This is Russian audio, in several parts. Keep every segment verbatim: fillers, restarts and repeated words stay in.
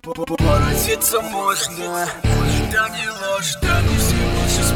Поразиться можно, да не ложь, да не все ваши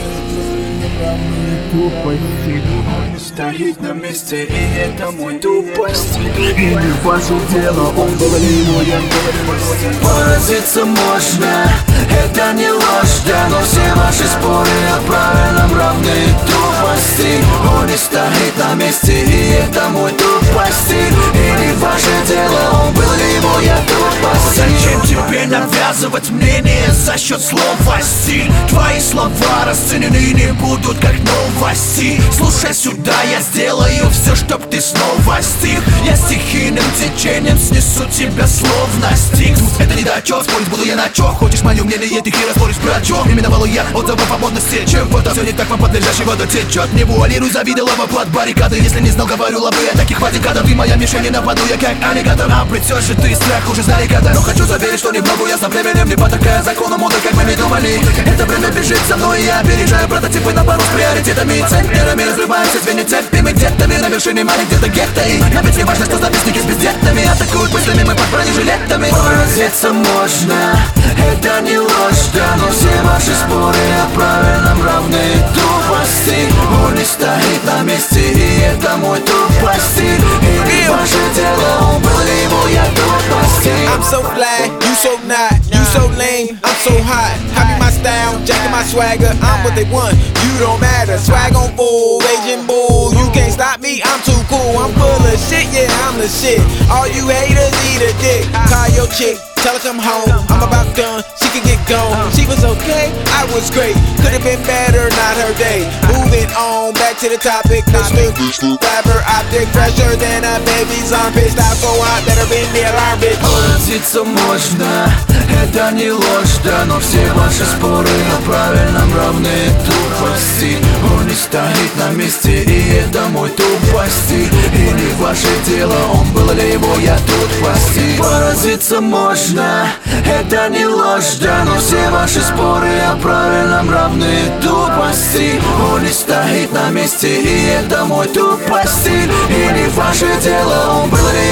тупости. Стоит на месте, и это мой тупость. И не ваше дело, он был либо я тупость. Поразиться можно, это не ложь, да, но все ваши споры о правильном равны тупости. Он не стоит на месте, и это мой тупость. И не ваше дело, он был либо я тупость. Зачем тебе навязывать мнение за счет слова стиль? Твои слова расценены не будут как новости. Слушай сюда, я сделаю все, чтоб ты снова стих. Я стихийным течением снесу тебя словно стих. Это не дочет, спорить буду я на чё. Хочешь мое мнение, ты хера споришь про чё? Именовал я отзывов о модности. Чем-то все не так, вам подлежащий вода течет. Не вуалируй, завидовала под баррикады. Если не знал, говорю лобы, я таких хватит кадров. Ты моя мишень, не нападу я как аллигатор. А придешь же ты страх уже сдалека. Но хочу заверить, что немного я со временем не потакая закону моды, как мы не думали. Это время бежит за мной, я опережаю прототипы на пару с приоритетами и центрами. Разрываемся звенья цепями, где-то на вершине мали, где-то гетто. И нам ведь не важно, что записники с бездетными атакуют мыслями, мы под бронежилетами. Поразиться можно, это не ложь, да, но все ваши споры о правильном равны тупости. Он не стоит на месте, и это мой тупость. И не ваше дело, он был либо я тупость. I'm so fly, you so not, you so lame, I'm so hot. Copy my style, jacking my swagger, I'm what they want, you don't matter. Swag on full, Asian bull, you can't stop me, I'm too cool. I'm full of shit, yeah, I'm the shit. All you haters eat a dick. Call your chick, tell her come home, I'm about done, she can get gone. She was okay, I was great, could've been better, not her day. Moving on, back to the topic, Mister Rapper, optic, fresher than a baby's armpit. Style so hot, better been the alarm, bitch. Поразиться можно, это не ложь, да, но все ваши споры о правильном равны тупости. Он не стоит на месте, и это мой тупости. И не ваше дело, он был либо я тупости. Поразиться можно, это не ложь, да, но все ваши споры о правильном равны тупости. Он не стоит на месте, и это мой тупости. И не ваше дело, он был либо